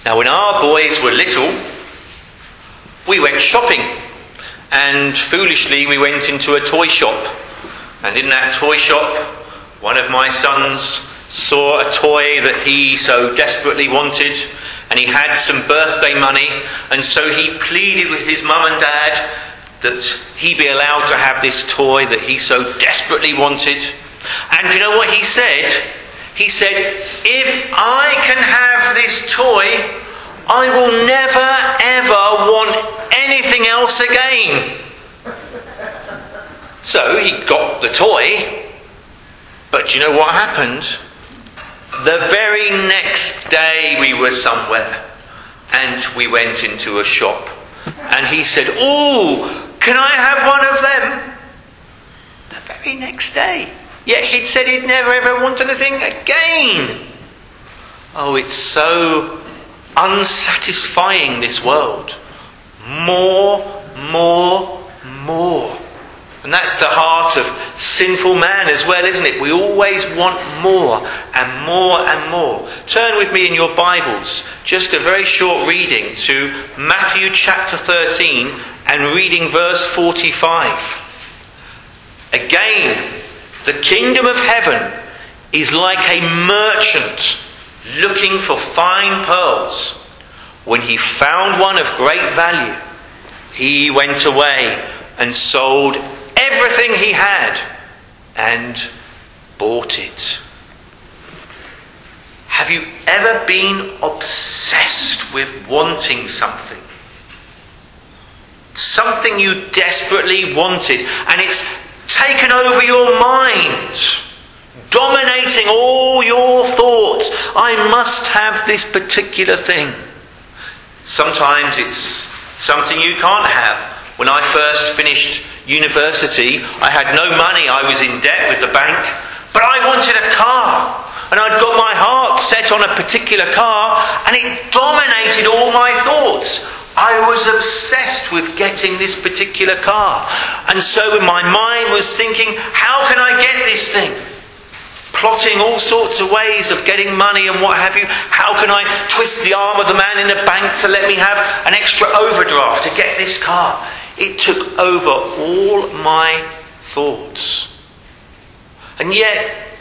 Now, when our boys were little, we went shopping. And foolishly, we went into a toy shop. And in that toy shop, one of my sons saw a toy that he so desperately wanted. And he had some birthday money. And so he pleaded with his mum and dad that he be allowed to have this toy that he so desperately wanted. And you know what he said? He said, if I can have this toy, I will never ever want anything else again. So he got the toy, but you know what happened? The very next day we were somewhere and we went into a shop and he said, oh, can I have one of them? The very next day. Yet he'd said he'd never ever want anything again. Oh, it's so unsatisfying, this world. More. And that's the heart of sinful man as well, isn't it? We always want more and more and more. Turn with me in your Bibles, just a very short reading, to Matthew chapter 13 and reading verse 45. Again, the kingdom of heaven is like a merchant looking for fine pearls. When he found one of great value, he went away and sold everything he had and bought it. Have you ever been obsessed with wanting something? Something you desperately wanted, and it's taken over your mind, dominating all your thoughts. I must have this particular thing. Sometimes it's something you can't have. When I first finished university, I had no money. I was in debt with the bank, but I wanted a car. And I'd got my heart set on a particular car, and it dominated all my thoughts. I was obsessed with getting this particular car. And so my mind was thinking, how can I get this thing? Plotting all sorts of ways of getting money and what have you. How can I twist the arm of the man in the bank to let me have an extra overdraft to get this car? It took over all my thoughts. And yet,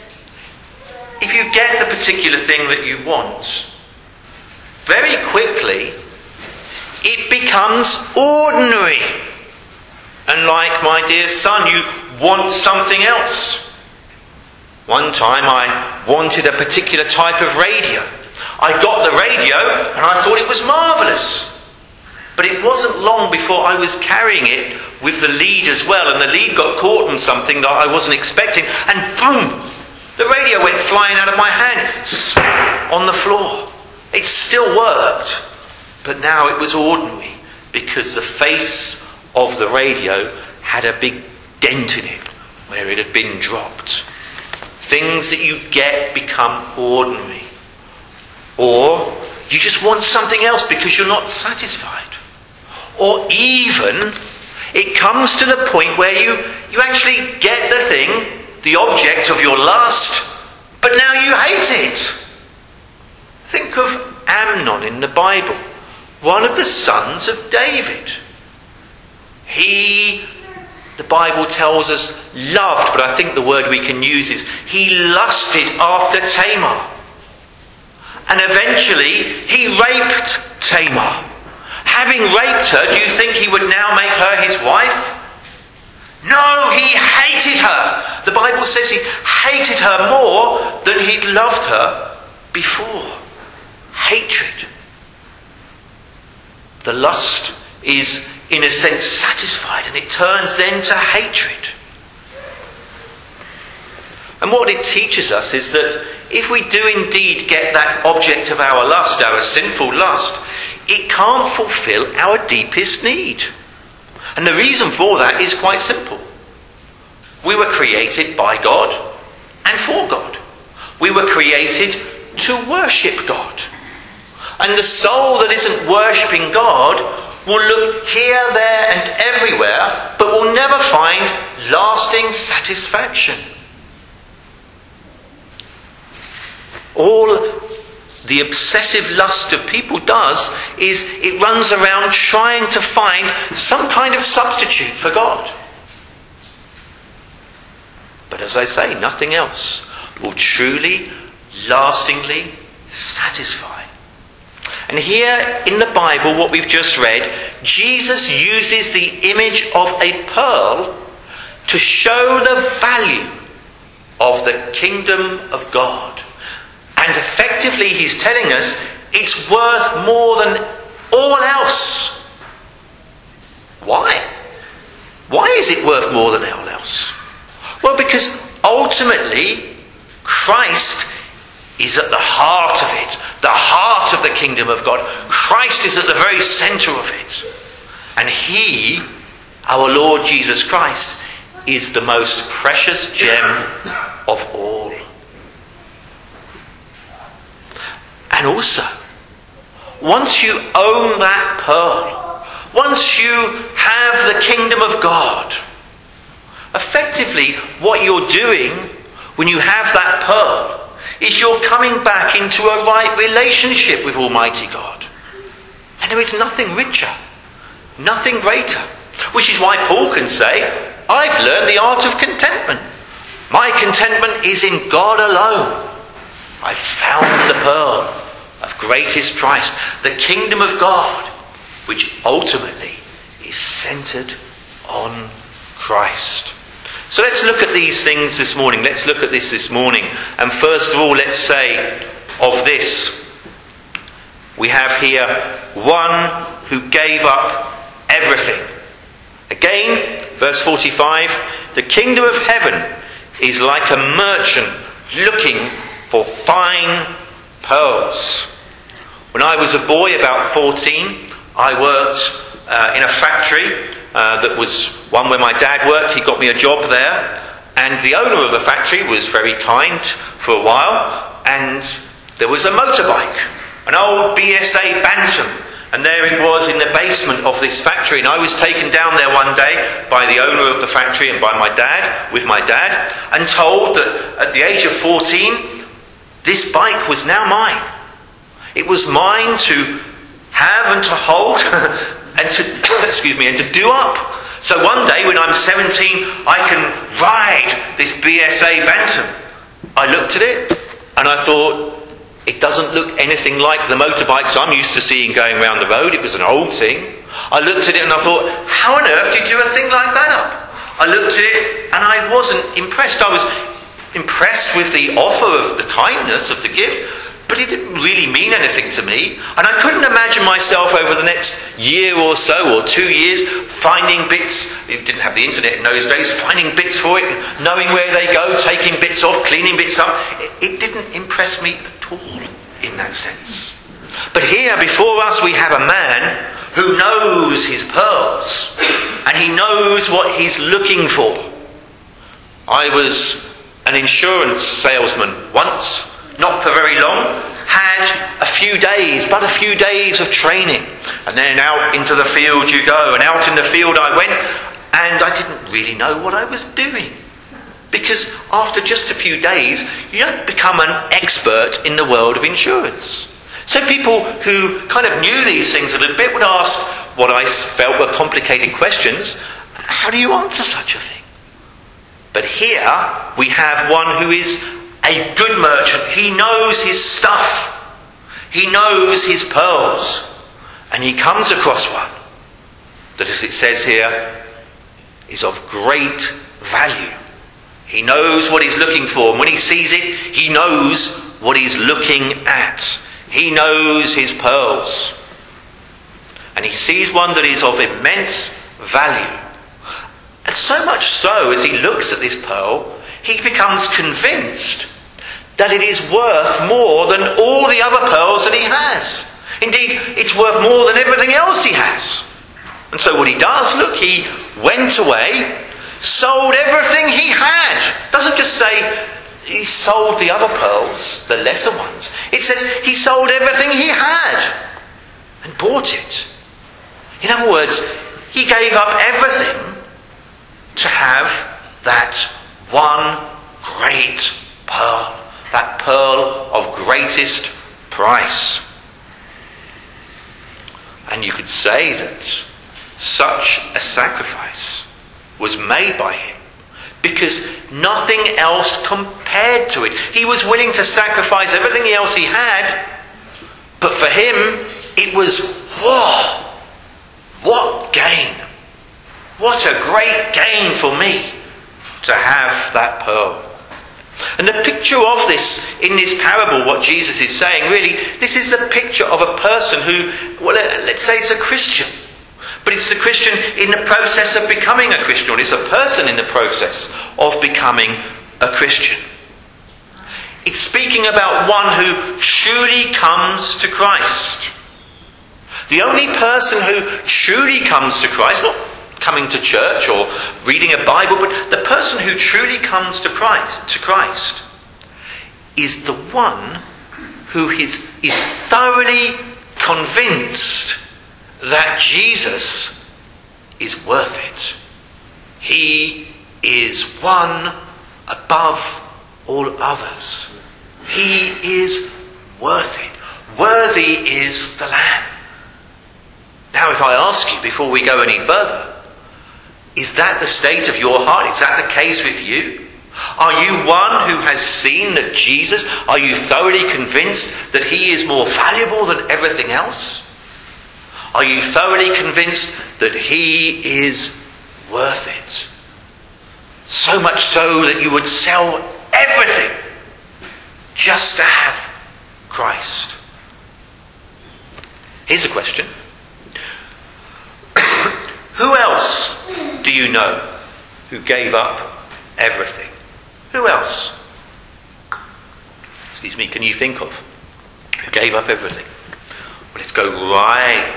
if you get the particular thing that you want, very quickly it becomes ordinary. And like my dear son, you want something else. One time I wanted a particular type of radio. I got the radio and I thought it was marvellous. But it wasn't long before I was carrying it with the lead as well, and the lead got caught on something that I wasn't expecting, and boom! The radio went flying out of my hand, on the floor. It still worked, but now it was ordinary, because the face of the radio had a big dent in it, where it had been dropped. Things that you get become ordinary. Or you just want something else because you're not satisfied. Or even it comes to the point where you actually get the thing, the object of your lust, but now you hate it. Think of Amnon in the Bible, one of the sons of David. He, the Bible tells us, loved, but I think the word we can use is he lusted after Tamar. And eventually he raped Tamar. Having raped her, do you think he would now make her his wife? No, he hated her. The Bible says he hated her more than he'd loved her before. Hatred. The lust is, in a sense, satisfied, and it turns then to hatred. And what it teaches us is that if we do indeed get that object of our lust, our sinful lust, it can't fulfill our deepest need. And the reason for that is quite simple. We were created by God and for God. We were created to worship God. And the soul that isn't worshipping God will look here, there and everywhere, but will never find lasting satisfaction. All the obsessive lust of people does is it runs around trying to find some kind of substitute for God. But as I say, nothing else will truly, lastingly satisfy. And here in the Bible, what we've just read, Jesus uses the image of a pearl to show the value of the kingdom of God. And effectively he's telling us it's worth more than all else. Why? Why is it worth more than all else? Well, because ultimately Christ is at the heart of it, the heart of the kingdom of God. Christ is at the very centre of it. And he, our Lord Jesus Christ, is the most precious gem of all. And also, once you own that pearl, once you have the kingdom of God, effectively what you're doing when you have that pearl is you're coming back into a right relationship with Almighty God. And there is nothing richer, nothing greater. Which is why Paul can say, I've learned the art of contentment. My contentment is in God alone. I've found the pearl of greatest price, the kingdom of God, which ultimately is centred on Christ. So let's look at these things this morning. Let's look at this morning. And first of all, let's say of this, we have here one who gave up everything. Again, verse 45, the kingdom of heaven is like a merchant looking for fine pearls. When I was a boy, about 14, I worked in a factory that was one where my dad worked. He got me a job there, and the owner of the factory was very kind for a while, and there was a motorbike, an old BSA Bantam, and there it was in the basement of this factory. And I was taken down there one day by the owner of the factory and by my dad, with my dad, and told that at the age of 14, this bike was now mine. It was mine to have and to hold and to and to do up. So one day when I'm 17, I can ride this BSA Bantam. I looked at it and I thought, it doesn't look anything like the motorbikes I'm used to seeing going around the road. It was an old thing. I looked at it and I thought, how on earth do you do a thing like that up? I looked at it and I wasn't impressed. I was impressed with the offer of the kindness of the gift, but it didn't really mean anything to me. And I couldn't imagine myself over the next year or so, or 2 years, finding bits. You didn't have the internet in those days. Finding bits for it, knowing where they go, taking bits off, cleaning bits up. It didn't impress me at all in that sense. But here before us we have a man who knows his pearls, and he knows what he's looking for. I was an insurance salesman once, not for very long, had a few days of training, and then out into the field you go, and out in the field I went, and I didn't really know what I was doing. Because after just a few days, you don't become an expert in the world of insurance. So people who kind of knew these things a little bit would ask what I felt were complicated questions. How do you answer such a thing? But here we have one who is a good merchant. He knows his stuff. He knows his pearls. And he comes across one that, as it says here, is of great value. He knows what he's looking for, and when he sees it, he knows what he's looking at. He knows his pearls. And he sees one that is of immense value. And so much so, as he looks at this pearl, he becomes convinced that it is worth more than all the other pearls that he has. Indeed, it's worth more than everything else he has. And so what he does, look, he went away, sold everything he had. It doesn't just say he sold the other pearls, the lesser ones. It says he sold everything he had and bought it. In other words, he gave up everything to have that one great pearl, that pearl of greatest price. And you could say that such a sacrifice was made by him because nothing else compared to it. He was willing to sacrifice everything else he had, but for him it was, whoa, what gain. What a great gain for me to have that pearl. And the picture of this, in this parable, what Jesus is saying, really, this is the picture of a person who, well, let's say it's a Christian. But it's a Christian in the process of becoming a Christian, or it's a person in the process of becoming a Christian. It's speaking about one who truly comes to Christ. The only person who truly comes to Christ, not coming to church or reading a Bible, but the person who truly comes to Christ is the one who is thoroughly convinced that Jesus is worth it. He is one above all others. He is worth it. Worthy is the Lamb. Now, if I ask you before we go any further, is that the state of your heart? Is that the case with you? Are you one who has seen that Jesus? Are you thoroughly convinced that he is more valuable than everything else? Are you thoroughly convinced that he is worth it? So much so that you would sell everything just to have Christ. Here's a question. Who else do you know who gave up everything? Who else? Excuse me, can you think of who gave up everything? Well, let's go right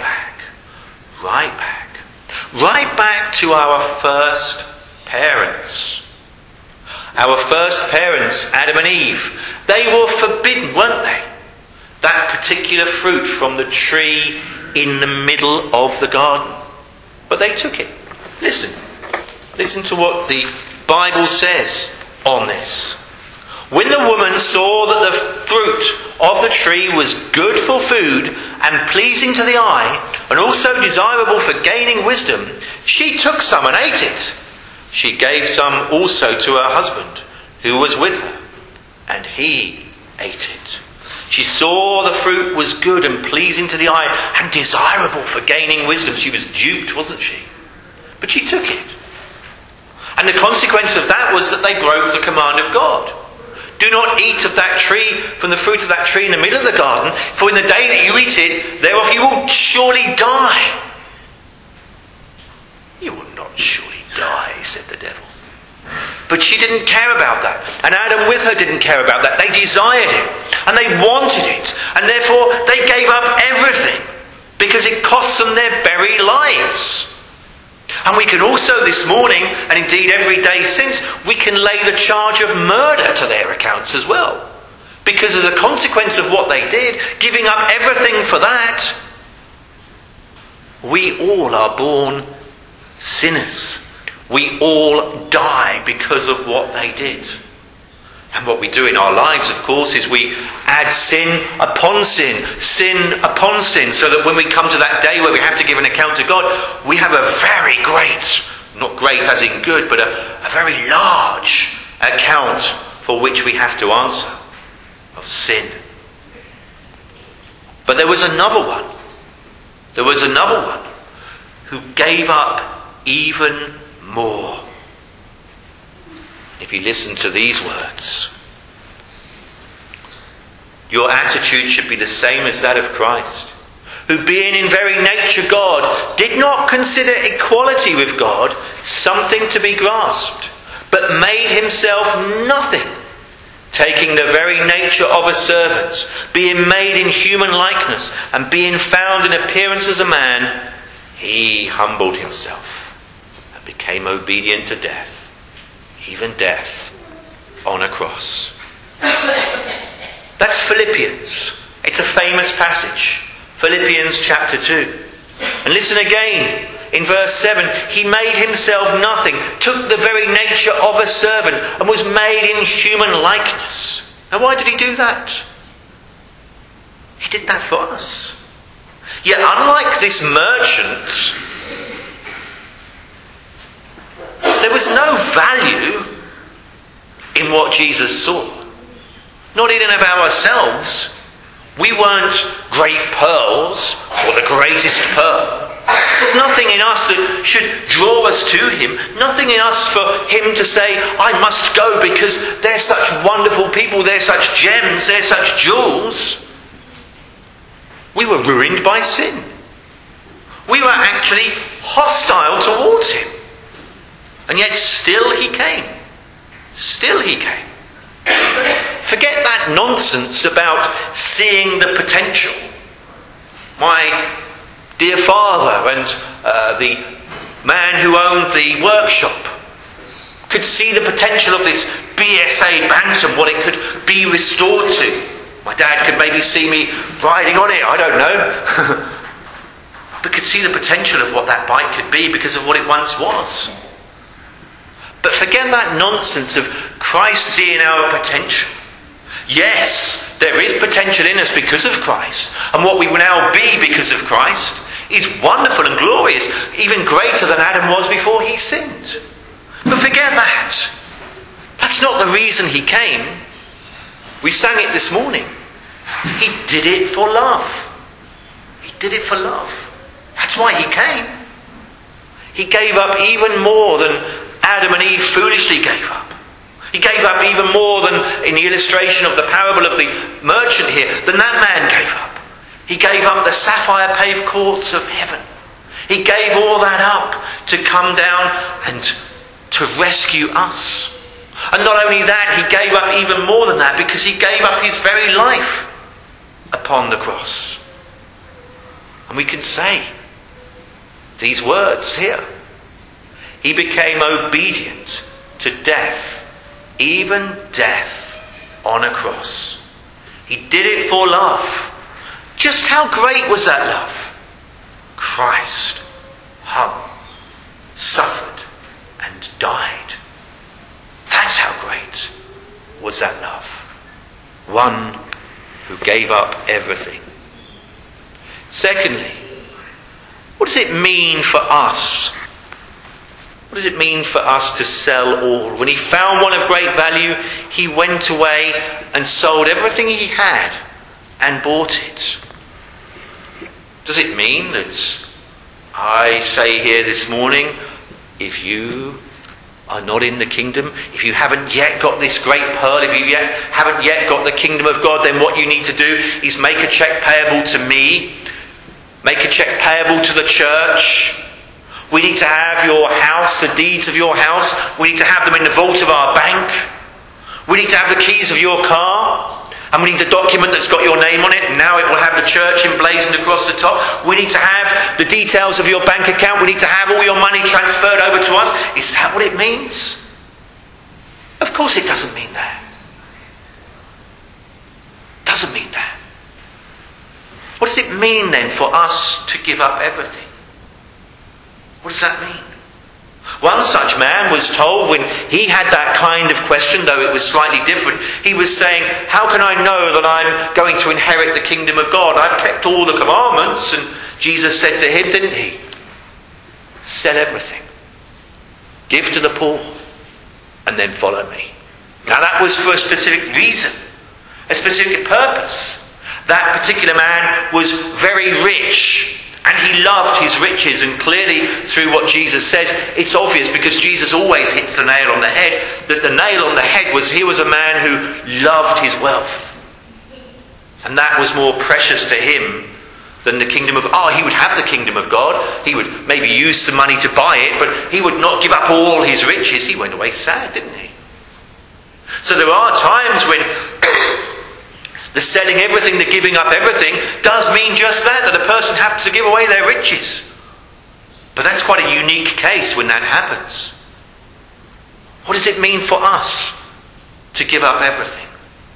back to our first parents. Our first parents, Adam and Eve. They were forbidden, weren't they? That particular fruit from the tree in the middle of the garden. But they took it. Listen to what the Bible says on this. When the woman saw that the fruit of the tree was good for food and pleasing to the eye, and also desirable for gaining wisdom, she took some and ate it. She gave some also to her husband, who was with her, and he ate it. She saw the fruit was good and pleasing to the eye and desirable for gaining wisdom. She was duped, wasn't she? But she took it. And the consequence of that was that they broke the command of God. Do not eat of that tree, from the fruit of that tree in the middle of the garden, for in the day that you eat it, thereof you will surely die. You will not surely die, said the devil. But she didn't care about that. And Adam with her didn't care about that. They desired it. And they wanted it. And therefore they gave up everything. Because it cost them their very lives. And we can also this morning, and indeed every day since, we can lay the charge of murder to their accounts as well. Because as a consequence of what they did, giving up everything for that, we all are born sinners. We all die because of what they did. And what we do in our lives, of course, is we add sin upon sin, so that when we come to that day where we have to give an account to God, we have a very great, not great as in good, but a very large account for which we have to answer of sin. But there was another one. There was another one who gave up even more. If you listen to these words, your attitude should be the same as that of Christ, who being in very nature God, did not consider equality with God something to be grasped, but made himself nothing, taking the very nature of a servant, being made in human likeness, and being found in appearance as a man, he humbled himself and became obedient to death, even death on a cross. That's Philippians. It's a famous passage. Philippians chapter 2. And listen again in verse 7. He made himself nothing, took the very nature of a servant, and was made in human likeness. Now why did he do that? He did that for us. Yet unlike this merchant, there was no value in what Jesus saw. Not in and of ourselves. We weren't great pearls or the greatest pearl. There's nothing in us that should draw us to him. Nothing in us for him to say, I must go because they're such wonderful people, they're such gems, they're such jewels. We were ruined by sin. We were actually hostile towards him. And yet still he came. Still he came. Forget that nonsense about seeing the potential. My dear father and the man who owned the workshop could see the potential of this BSA Bantam, what it could be restored to. My dad could maybe see me riding on it, I don't know. But could see the potential of what that bike could be because of what it once was. But forget that nonsense of Christ seeing our potential. Yes, there is potential in us because of Christ. And what we will now be because of Christ is wonderful and glorious, even greater than Adam was before he sinned. But forget that. That's not the reason he came. We sang it this morning. He did it for love. He did it for love. That's why he came. He gave up even more than Adam and Eve foolishly gave up. He gave up even more than in the illustration of the parable of the merchant here, than that man gave up. He gave up the sapphire paved courts of heaven. He gave all that up to come down and to rescue us. And not only that, he gave up even more than that because he gave up his very life upon the cross. And we can say these words here. He became obedient to death, even death on a cross. He did it for love. Just how great was that love? Christ hung, suffered, and died. That's how great was that love. One who gave up everything. Secondly, what does it mean for us? What does it mean for us to sell all? When he found one of great value, he went away and sold everything he had and bought it. Does it mean that I say here this morning, if you are not in the kingdom, if you haven't yet got this great pearl, if you haven't yet got the kingdom of God, then what you need to do is make a cheque payable to me, make a cheque payable to the church. We need to have your house, the deeds of your house. We need to have them in the vault of our bank. We need to have the keys of your car. And we need the document that's got your name on it. Now it will have the church emblazoned across the top. We need to have the details of your bank account. We need to have all your money transferred over to us. Is that what it means? Of course it doesn't mean that. Doesn't mean that. What does it mean then for us to give up everything? What does that mean? One such man was told when he had that kind of question, though it was slightly different, he was saying, how can I know that I'm going to inherit the kingdom of God? I've kept all the commandments. And Jesus said to him, didn't he? Sell everything. Give to the poor. And then follow me. Now that was for a specific reason. A specific purpose. That particular man was very rich. And he loved his riches, and clearly through what Jesus says, it's obvious because Jesus always hits the nail on the head, that the nail on the head was he was a man who loved his wealth. And that was more precious to him than the kingdom of God. He would have the kingdom of God. He would maybe use some money to buy it, but he would not give up all his riches. He went away sad, didn't he? So there are times when the selling everything, the giving up everything, does mean just that a person has to give away their riches. But that's quite a unique case when that happens. What does it mean for us to give up everything?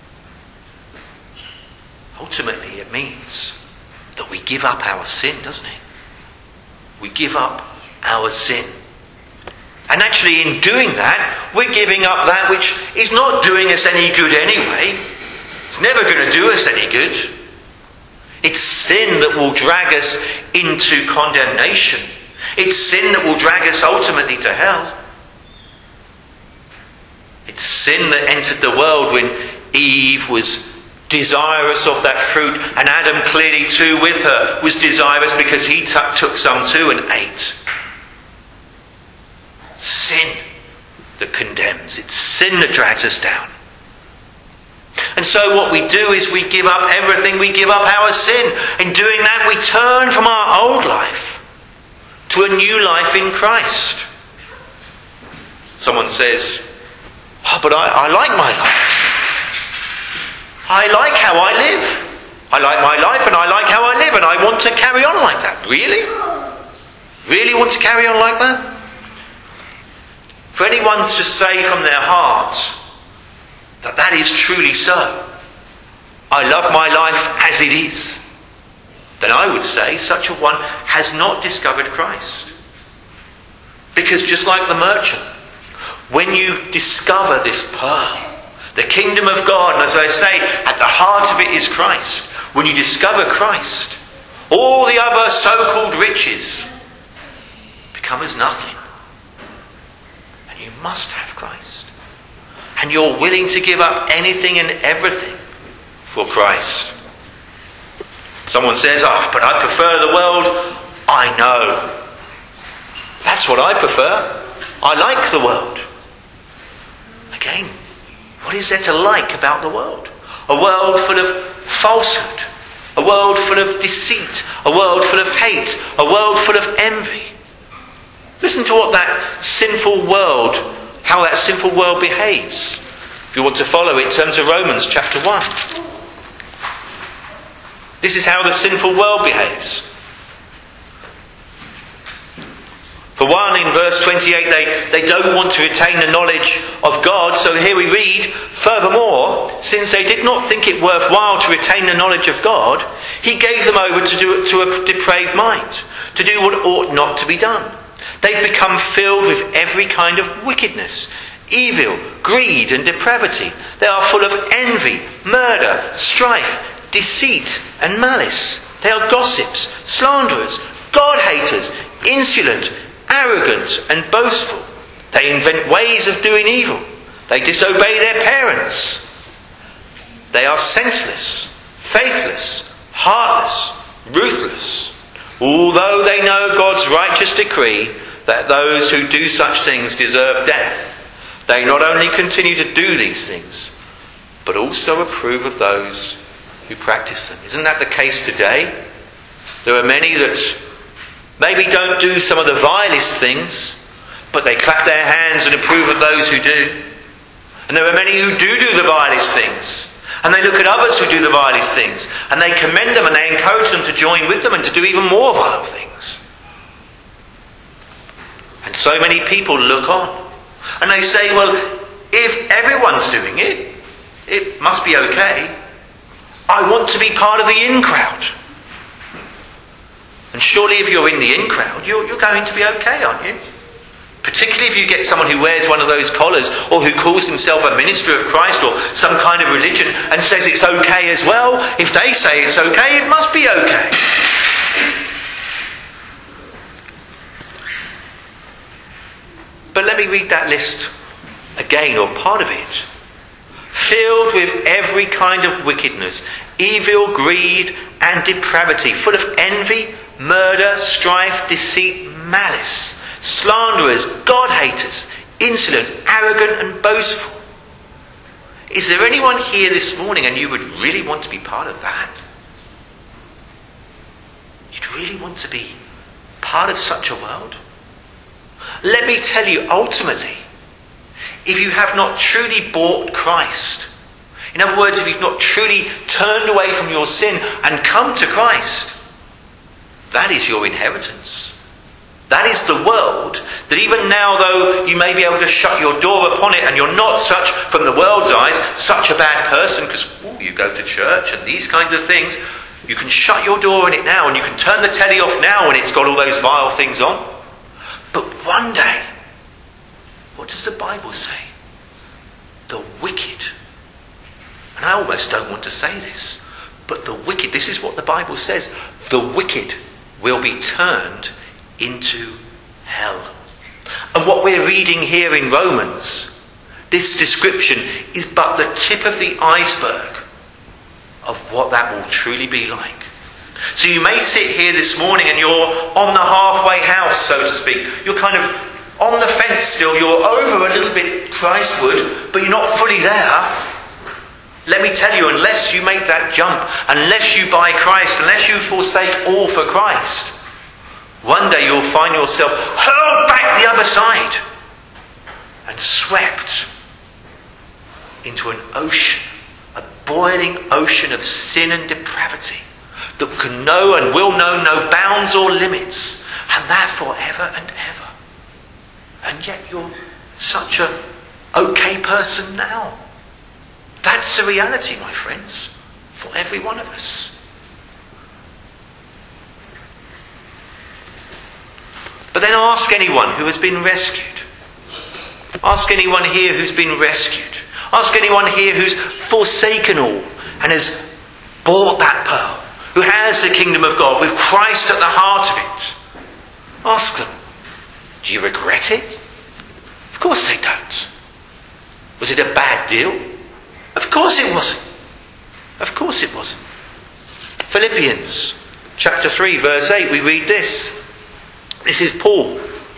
Ultimately, it means that we give up our sin, doesn't it? We give up our sin. And actually, in doing that, we're giving up that which is not doing us any good anyway. It's never going to do us any good. It's sin that will drag us into condemnation. It's sin that will drag us ultimately to hell. It's sin that entered the world when Eve was desirous of that fruit, and Adam, clearly too with her, was desirous because he took some too and ate. Sin that condemns. It's sin that drags us down. And so what we do is we give up everything. We give up our sin. In doing that, we turn from our old life to a new life in Christ. Someone says, "Oh, but I like my life. I like how I live. I like my life and I like how I live, and I want to carry on like that." Really? Really want to carry on like that? For anyone to say from their heart that that is truly so, "I love my life as it is," then I would say such a one has not discovered Christ. Because just like the merchant, when you discover this pearl, the kingdom of God, and as I say, at the heart of it is Christ. When you discover Christ, all the other so-called riches become as nothing. And you must have Christ. And you're willing to give up anything and everything for Christ. Someone says, "Oh, but I prefer the world." I know. That's what I prefer. I like the world. Again, what is there to like about the world? A world full of falsehood. A world full of deceit. A world full of hate. A world full of envy. Listen to what that sinful world, how that sinful world behaves. If you want to follow it, turn to Romans chapter 1. This is how the sinful world behaves. For one, in verse 28, they don't want to retain the knowledge of God. So here we read, "Furthermore, since they did not think it worthwhile to retain the knowledge of God, he gave them over to a depraved mind, to do what ought not to be done. They've become filled with every kind of wickedness, evil, greed and depravity. They are full of envy, murder, strife, deceit and malice. They are gossips, slanderers, God-haters, insolent, arrogant and boastful. They invent ways of doing evil. They disobey their parents. They are senseless, faithless, heartless, ruthless. Although they know God's righteous decree that those who do such things deserve death, they not only continue to do these things, but also approve of those who practice them." Isn't that the case today? There are many that maybe don't do some of the vilest things, but they clap their hands and approve of those who do. And there are many who do the vilest things, and they look at others who do the vilest things, and they commend them and they encourage them to join with them and to do even more vile things. And so many people look on, and they say, "Well, if everyone's doing it, it must be okay. I want to be part of the in crowd." And surely if you're in the in crowd, you're going to be okay, aren't you? Particularly if you get someone who wears one of those collars, or who calls himself a minister of Christ or some kind of religion and says it's okay as well. If they say it's okay, it must be okay. But let me read that list again, or part of it. Filled with every kind of wickedness, evil, greed and depravity, full of envy, murder, strife, deceit, malice, slanderers, God-haters, insolent, arrogant and boastful. Is there anyone here this morning and you would really want to be part of that? You'd really want to be part of such a world? Let me tell you, ultimately, if you have not truly bought Christ, in other words, if you've not truly turned away from your sin and come to Christ, that is your inheritance. That is the world that even now, though you may be able to shut your door upon it and you're not such, from the world's eyes, such a bad person because you go to church and these kinds of things, you can shut your door on it now and you can turn the telly off now when it's got all those vile things on. But one day, what does the Bible say? The wicked, and I almost don't want to say this, But the wicked, this is what the Bible says, the wicked will be turned into hell. And what we're reading here in Romans, this description is but the tip of the iceberg of what that will truly be like. So you may sit here this morning and you're on the halfway house, so to speak. You're kind of on the fence still. You're over a little bit Christward, but you're not fully there. Let me tell you, unless you make that jump, unless you buy Christ, unless you forsake all for Christ, one day you'll find yourself hurled back the other side and swept into an ocean, a boiling ocean of sin and depravity that can know and will know no bounds or limits, and that forever and ever. And yet you're such a okay person now. That's the reality, my friends, for every one of us. But then ask anyone who has been rescued. Ask anyone here who's been rescued. Ask anyone here who's forsaken all and has bought that pearl, who has the kingdom of God with Christ at the heart of it. Ask them, do you regret it? Of course they don't. Was it a bad deal? Of course it wasn't. Of course it wasn't. Philippians chapter 3 verse 8, we read this. This is Paul.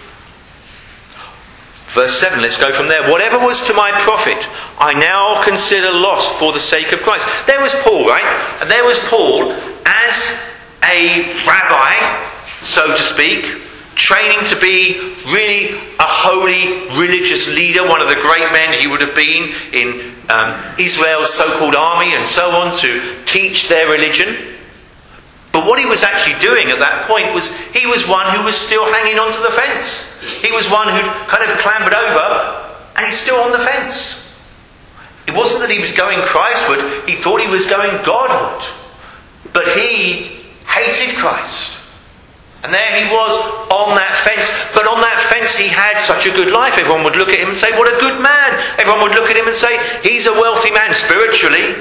Verse 7, let's go from there. Whatever was to my profit, I now consider loss for the sake of Christ. There was Paul, right? And there was Paul as a rabbi, so to speak, training to be really a holy religious leader, one of the great men he would have been in Israel's so-called army and so on, to teach their religion. But what he was actually doing at that point was he was one who was still hanging onto the fence. He was one who'd kind of clambered over and he's still on the fence. It wasn't that he was going Christward, he thought he was going Godward. But he hated Christ. And there he was on that fence. But on that fence he had such a good life. Everyone would look at him and say, what a good man. Everyone would look at him and say, he's a wealthy man spiritually.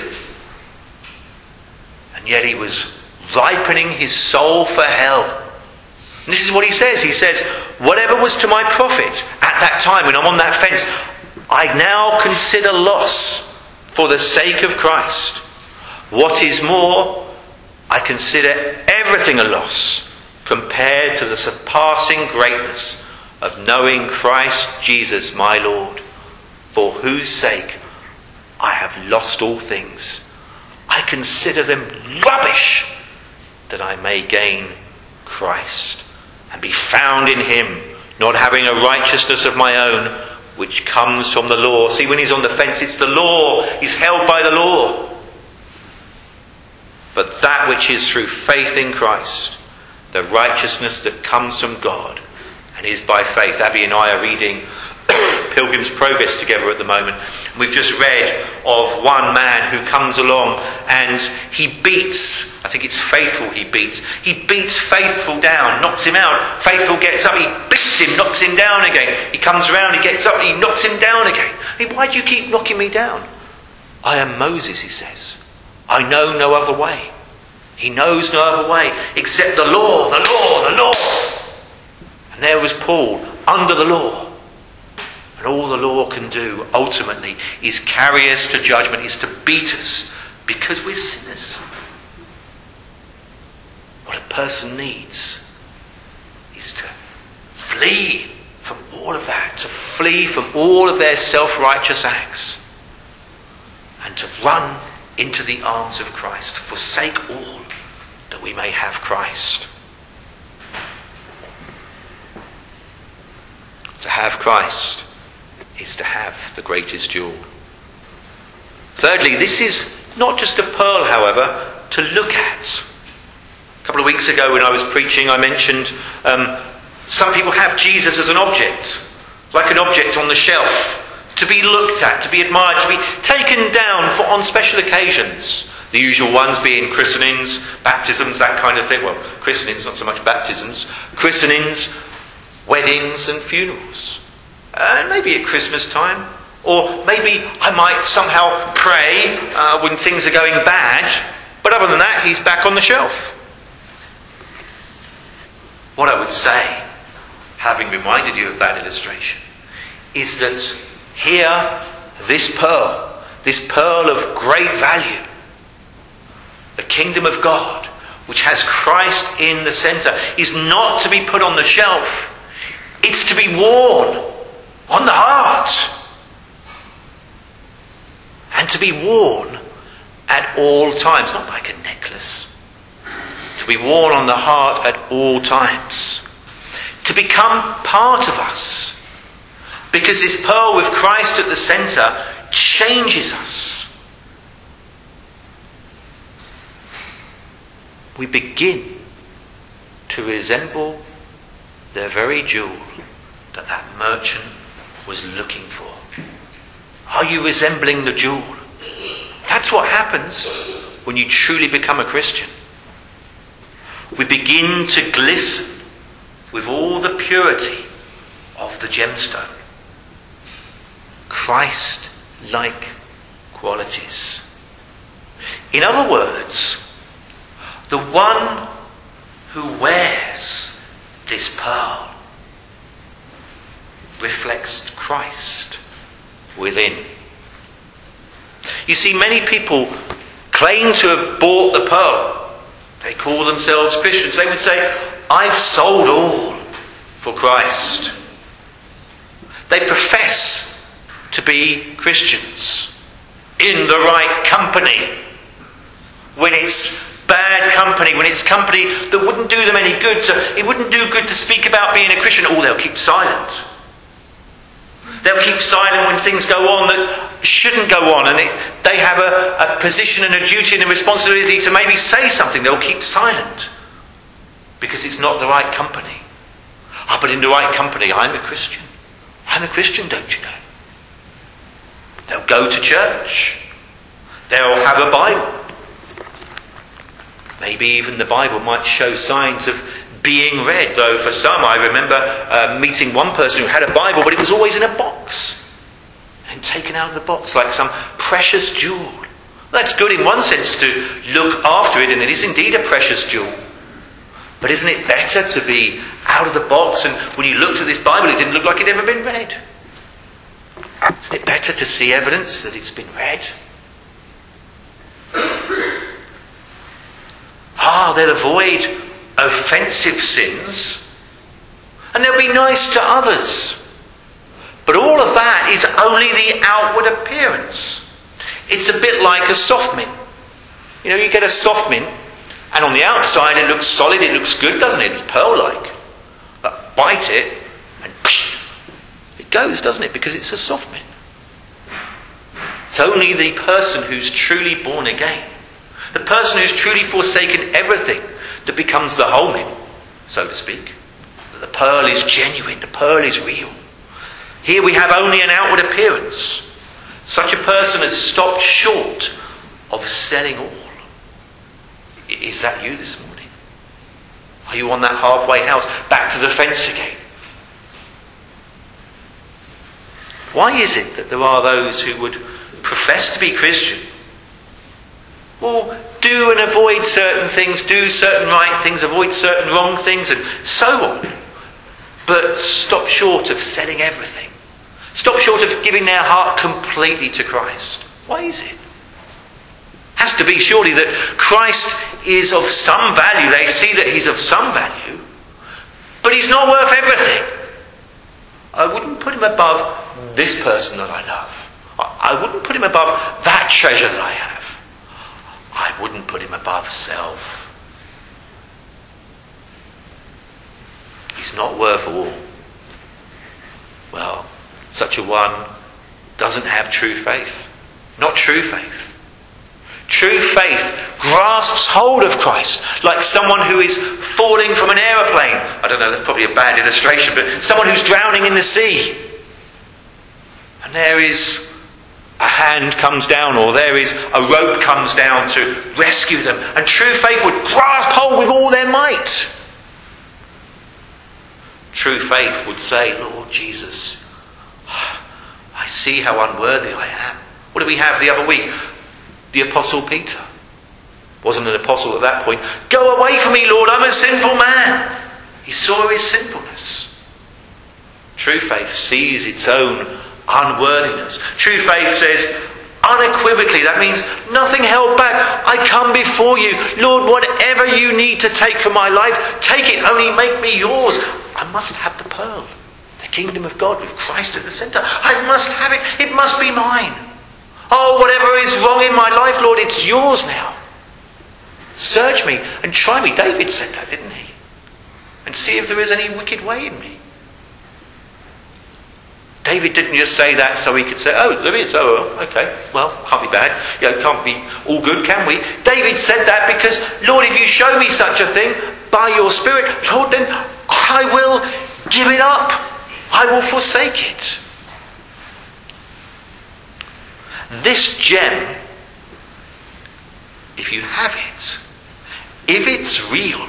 And yet he was ripening his soul for hell. And this is what he says. He says, whatever was to my profit at that time when I'm on that fence, I now consider loss for the sake of Christ. What is more, I consider everything a loss compared to the surpassing greatness of knowing Christ Jesus my Lord, for whose sake I have lost all things. I consider them rubbish, that I may gain Christ and be found in him, not having a righteousness of my own, which comes from the law. See, when he's on the fence, it's the law. He's held by the law. But that which is through faith in Christ, the righteousness that comes from God and is by faith. Abby and I are reading Pilgrim's Progress together at the moment. We've just read of one man who comes along and he beats, I think it's Faithful he beats Faithful down, knocks him out. Faithful gets up, he beats him, knocks him down again. He comes around, he gets up, he knocks him down again. Why do you keep knocking me down? I am Moses, he says. I know no other way. He knows no other way except the law, the law, the law. And there was Paul under the law. And all the law can do ultimately is carry us to judgment, is to beat us because we're sinners. What a person needs is to flee from all of that, to flee from all of their self-righteous acts and to run into the arms of Christ, to forsake all that we may have Christ. To have Christ is to have the greatest jewel. Thirdly, this is not just a pearl, however, to look at. A couple of weeks ago when I was preaching, I mentioned some people have Jesus as an object, like an object on the shelf, to be looked at, to be admired, to be taken down for on special occasions. The usual ones being christenings, baptisms, that kind of thing. Well, christenings, not so much baptisms. Christenings, weddings and funerals. Maybe at Christmas time. Or maybe I might somehow pray when things are going bad. But other than that, he's back on the shelf. What I would say, having reminded you of that illustration, is that here, this pearl of great value, the kingdom of God, which has Christ in the centre, is not to be put on the shelf. It's to be worn on the heart. And to be worn at all times, not like a necklace. To be worn on the heart at all times. To become part of us. Because this pearl with Christ at the centre changes us. We begin to resemble the very jewel that merchant was looking for. Are you resembling the jewel? That's what happens when you truly become a Christian. We begin to glisten with all the purity of the gemstone. Christ-like qualities. In other words, the one who wears this pearl reflects Christ within. You see, many people claim to have bought the pearl. They call themselves Christians. They would say, I've sold all for Christ. They profess to be Christians in the right company. When it's bad company, when it's company that wouldn't do them any good, it wouldn't do good to speak about being a Christian, they'll keep silent. They'll keep silent when things go on that shouldn't go on, and they have a position and a duty and a responsibility to maybe say something. They'll keep silent because it's not the right company. But in the right company, I'm a Christian. I'm a Christian, don't you know? They'll go to church. They'll have a Bible. Maybe even the Bible might show signs of being read, though for some, I remember meeting one person who had a Bible, but it was always in a box and taken out of the box like some precious jewel. That's good in one sense to look after it, and it is indeed a precious jewel. But isn't it better to be out of the box, and when you looked at this Bible it didn't look like it had ever been read? Isn't it better to see evidence that it's been read? They'll avoid offensive sins, and they'll be nice to others. But all of that is only the outward appearance. It's a bit like a soft mint. You know, you get a soft mint, and on the outside it looks solid, it looks good, doesn't it? It's pearl-like. But bite it, and it goes, doesn't it? Because it's a soft mint. It's only the person who's truly born again, the person who's truly forsaken everything, that becomes the whole mint, so to speak. The pearl is genuine, the pearl is real. Here we have only an outward appearance. Such a person has stopped short of selling all. Is that you this morning? Are you on that halfway house, back to the fence again? Why is it that there are those who would profess to be Christian, or do and avoid certain things, do certain right things, avoid certain wrong things, and so on, but stop short of selling everything? Stop short of giving their heart completely to Christ. Why is it? Has to be surely that Christ is of some value. They see that he's of some value, but he's not worth everything. I wouldn't put him above this person that I love. I wouldn't put him above that treasure that I have. I wouldn't put him above self. He's not worth all. Well, such a one doesn't have true faith. Not true faith. True faith grasps hold of Christ like someone who is falling from an aeroplane. I don't know, that's probably a bad illustration, but someone who's drowning in the sea. And there is a hand comes down, or there is a rope comes down to rescue them. And true faith would grasp hold with all their might. True faith would say, Lord Jesus, I see how unworthy I am. What did we have the other week? The Apostle Peter. Wasn't an apostle at that point. Go away from me, Lord, I'm a sinful man. He saw his sinfulness. True faith sees its own unworthiness. True faith says unequivocally, that means nothing held back. I come before you. Lord, whatever you need to take from my life, take it, only make me yours. I must have the pearl, the kingdom of God with Christ at the centre. I must have it. It must be mine. Oh, whatever is wrong in my life, Lord, it's yours now. Search me and try me. David said that, didn't he? And see if there is any wicked way in me. David didn't just say that so he could say, oh, there is, oh, okay, well, can't be bad. Can't be all good, can we? David said that because, Lord, if you show me such a thing by your Spirit, Lord, then I will give it up. I will forsake it. This gem, if you have it, if it's real,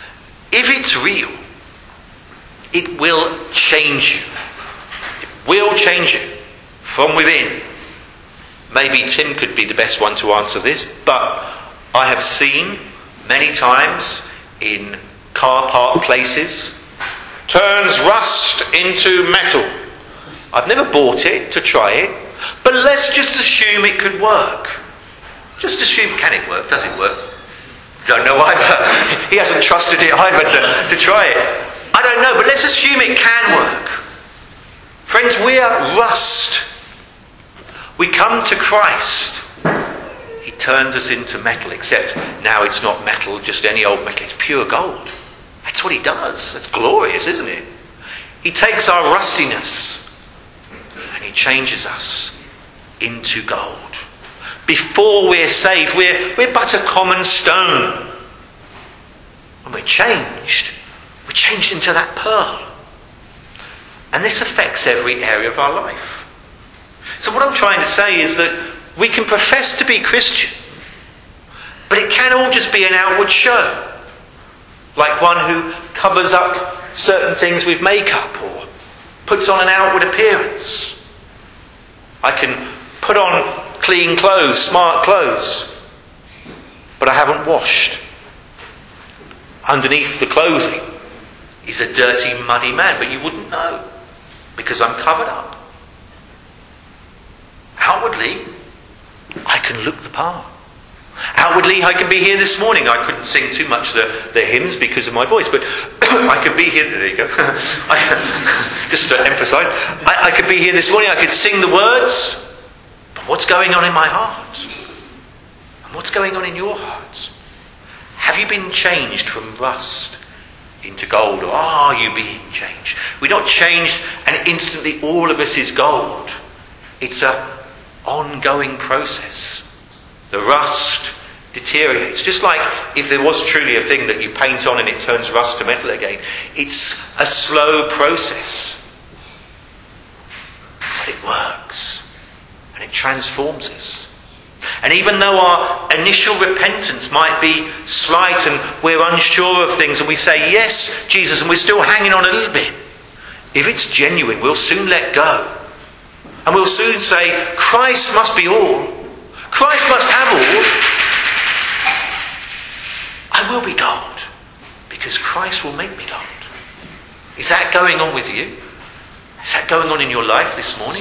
it will change you. It will change you from within. Maybe Tim could be the best one to answer this, but I have seen many times in car park places, turns rust into metal. I've never bought it to try it, but let's just assume it could work. Just assume, can it work? Does it work? Don't know either. He hasn't trusted it either to try it. I don't know, but let's assume it can work. Friends, we are rust. We come to Christ. He turns us into metal, except now it's not metal, just any old metal. It's pure gold. That's what he does. That's glorious, isn't it? He takes our rustiness and he changes us into gold. Before we're saved, we're but a common stone. When we're changed into that pearl. And this affects every area of our life. So what I'm trying to say is that we can profess to be Christian, but it can all just be an outward show. Like one who covers up certain things with makeup or puts on an outward appearance. I can put on clean clothes, smart clothes, but I haven't washed. Underneath the clothing is a dirty, muddy man, but you wouldn't know because I'm covered up. Outwardly, I can look the part. Outwardly, I can be here this morning. I couldn't sing too much the hymns because of my voice, but I could be here. There you go. Just to emphasise, I could be here this morning. I could sing the words. But what's going on in my heart? And what's going on in your heart? Have you been changed from rust into gold, or are you being changed? We're not changed and instantly all of us is gold. It's an ongoing process. The rust deteriorates. Just like if there was truly a thing that you paint on and it turns rust to metal again. It's a slow process. But it works. And it transforms us. And even though our initial repentance might be slight and we're unsure of things and we say, yes, Jesus, and we're still hanging on a little bit. If it's genuine, we'll soon let go. And we'll soon say, Christ must be all. Christ must have all. I will be gold, because Christ will make me gold. Is that going on with you? Is that going on in your life this morning?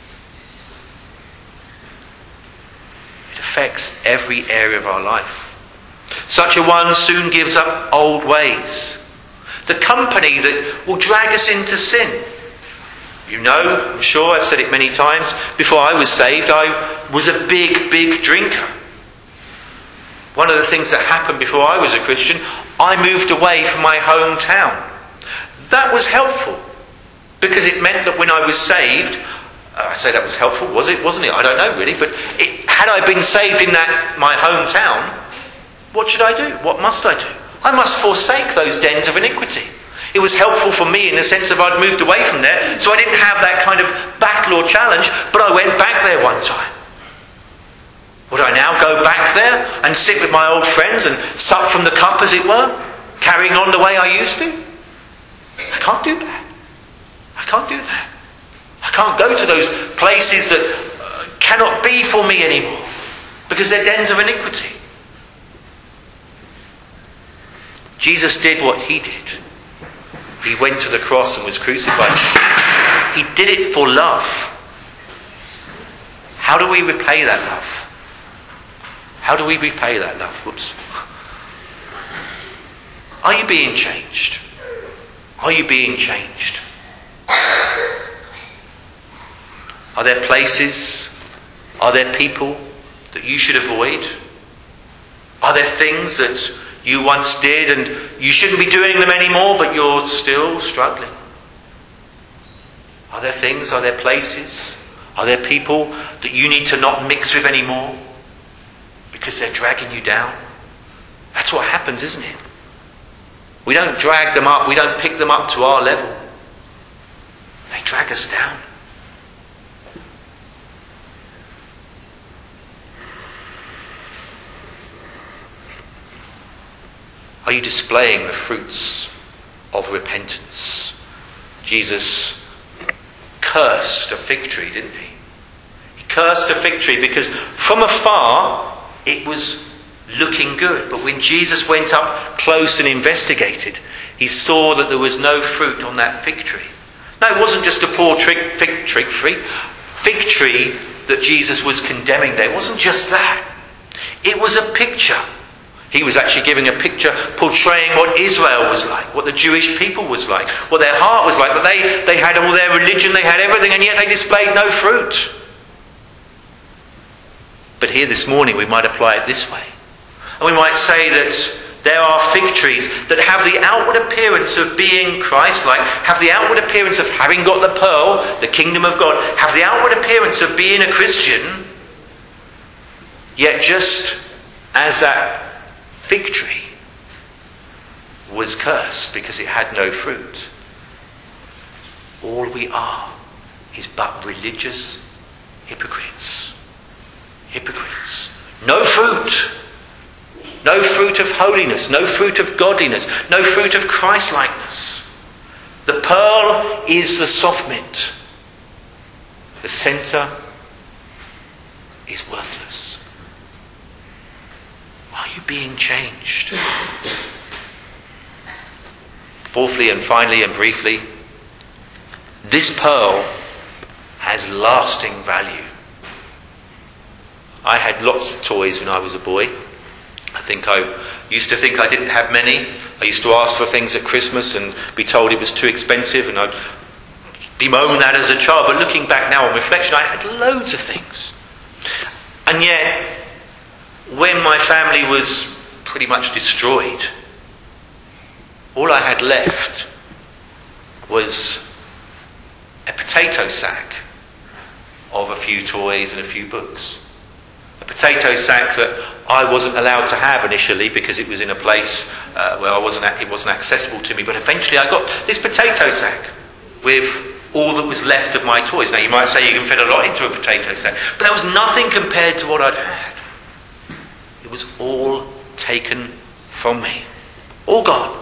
It affects every area of our life. Such a one soon gives up old ways. The company that will drag us into sin. You know, I'm sure I've said it many times, before I was saved, I was a big drinker. One of the things that happened before I was a Christian, I moved away from my hometown. That was helpful, because it meant that when I was saved, I say that was helpful, was it? Wasn't it? I don't know really, but had I been saved in my hometown, what should I do? What must I do? I must forsake those dens of iniquity. It was helpful for me in the sense of I'd moved away from there, so I didn't have that kind of battle or challenge, but I went back there one time. Would I now go back there and sit with my old friends and sup from the cup, as it were, carrying on the way I used to? I can't do that. I can't do that. I can't go to those places that cannot be for me anymore, because they're dens of iniquity. Jesus did what he did. He went to the cross and was crucified. He did it for love. How do we repay that love? How do we repay that love? Whoops. Are you being changed? Are you being changed? Are there places, are there people that you should avoid? Are there things that you once did and you shouldn't be doing them anymore, but you're still struggling? Are there things, are there places, are there people that you need to not mix with anymore because they're dragging you down? That's what happens, isn't it? We don't drag them up, we don't pick them up to our level. They drag us down. Are you displaying the fruits of repentance? Jesus cursed a fig tree, didn't he? He cursed a fig tree because from afar it was looking good. But when Jesus went up close and investigated, he saw that there was no fruit on that fig tree. No, it wasn't just a poor fig tree that Jesus was condemning there. It wasn't just that. It was a picture. He was actually giving a picture portraying what Israel was like, what the Jewish people was like, what their heart was like. But they had all their religion, they had everything, and yet they displayed no fruit. But here this morning we might apply it this way. And we might say that there are fig trees that have the outward appearance of being Christ-like, have the outward appearance of having got the pearl, the kingdom of God, have the outward appearance of being a Christian, yet just as that fig tree was cursed because it had no fruit, all we are is but religious hypocrites. Hypocrites. No fruit. No fruit of holiness, no fruit of godliness, no fruit of Christ-likeness. The pearl is the soft mint. The centre is worthless. Are you being changed? Fourthly and finally and briefly, this pearl has lasting value. I had lots of toys when I was a boy. I used to think I didn't have many. I used to ask for things at Christmas and be told it was too expensive, and I'd bemoan that as a child. But looking back now on reflection, I had loads of things. And yet, when my family was pretty much destroyed, all I had left was a potato sack of a few toys and a few books. A potato sack that I wasn't allowed to have initially because it was in a place where it wasn't accessible to me. But eventually I got this potato sack with all that was left of my toys. Now you might say you can fit a lot into a potato sack, but that was nothing compared to what I'd had. It was all taken from me. All gone.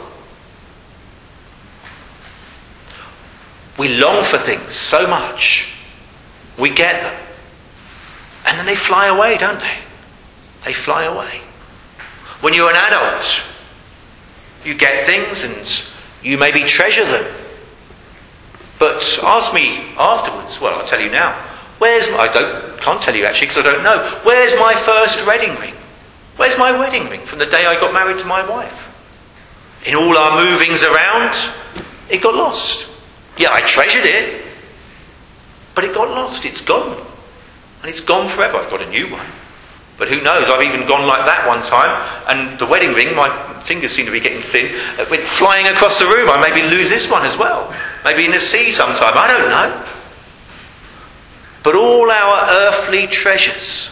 We long for things so much. We get them. And then they fly away, don't they? They fly away. When you're an adult, you get things and you maybe treasure them. But ask me afterwards, well, I'll tell you now, can't tell you actually because I don't know, where's my first wedding ring? Where's my wedding ring from the day I got married to my wife? In all our movings around, it got lost. Yeah, I treasured it, but it got lost, it's gone. And it's gone forever. I've got a new one. But who knows, I've even gone like that one time, and the wedding ring, my fingers seem to be getting thin, it went flying across the room. I maybe lose this one as well. Maybe in the sea sometime, I don't know. But all our earthly treasures,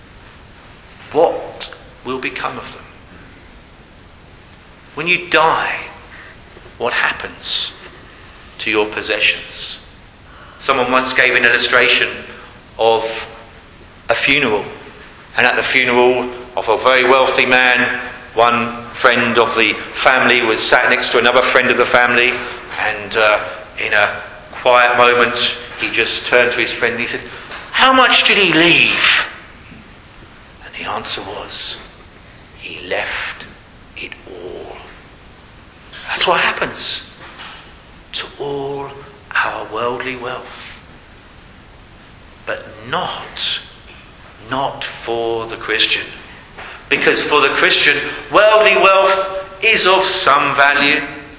what will become of them? When you die, what happens to your possessions? Someone once gave an illustration of a funeral, and at the funeral of a very wealthy man, one friend of the family was sat next to another friend of the family, and in a quiet moment he just turned to his friend and he said, "How much did he leave?" And the answer was, "He left it all." That's what happens to all our worldly wealth. But not for the Christian. Because for the Christian, worldly wealth is of some value.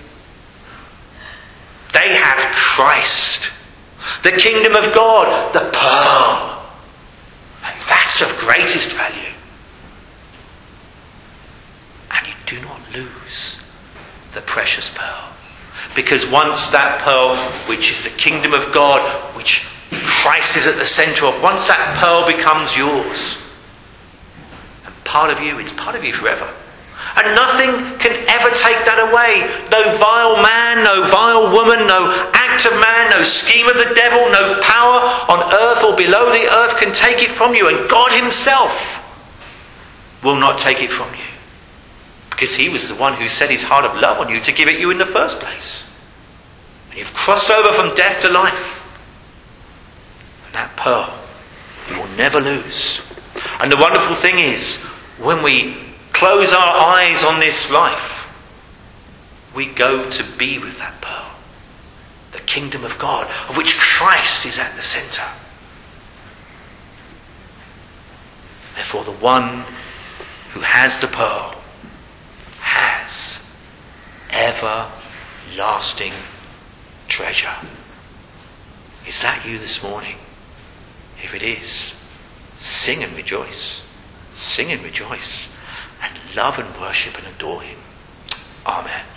They have Christ, the kingdom of God, the pearl. And that's of greatest value. And you do not lose the precious pearl. Because once that pearl, which is the kingdom of God, which Christ is at the centre of, once that pearl becomes yours, and part of you, it's part of you forever. And nothing can ever take that away. No vile man, no vile woman, no act of man, no scheme of the devil, no power on earth or below the earth can take it from you. And God himself will not take it from you. Because he was the one who set his heart of love on you to give it you in the first place. And you've crossed over from death to life. And that pearl you will never lose. And the wonderful thing is, when we close our eyes on this life, we go to be with that pearl, the kingdom of God, of which Christ is at the centre. Therefore, the one who has the pearl has everlasting treasure. Is that you this morning? If it is, sing and rejoice. Sing and rejoice. And love and worship and adore him. Amen.